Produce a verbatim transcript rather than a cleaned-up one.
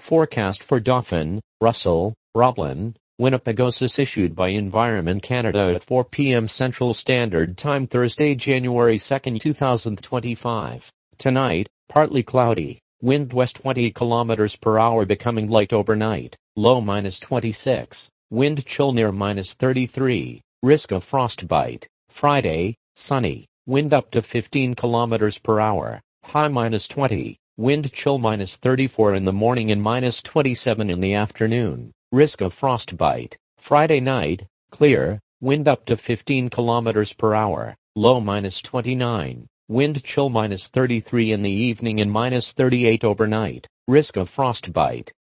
Forecast for Dauphin, Russell, Roblin, Winnipegosis issued by Environment Canada at four p m Central Standard Time Thursday, January second, two thousand twenty-five. Tonight, partly cloudy, wind west twenty kilometers per hour becoming light overnight, low minus twenty-six, wind chill near minus thirty-three, risk of frostbite. Friday, sunny, wind up to fifteen kilometers per hour, high minus twenty, wind chill minus thirty-four in the morning and minus twenty-seven in the afternoon. Risk of frostbite. Friday night, clear, wind up to fifteen kilometers per hour, low minus twenty-nine, wind chill minus thirty-three in the evening and minus thirty-eight overnight. Risk of frostbite.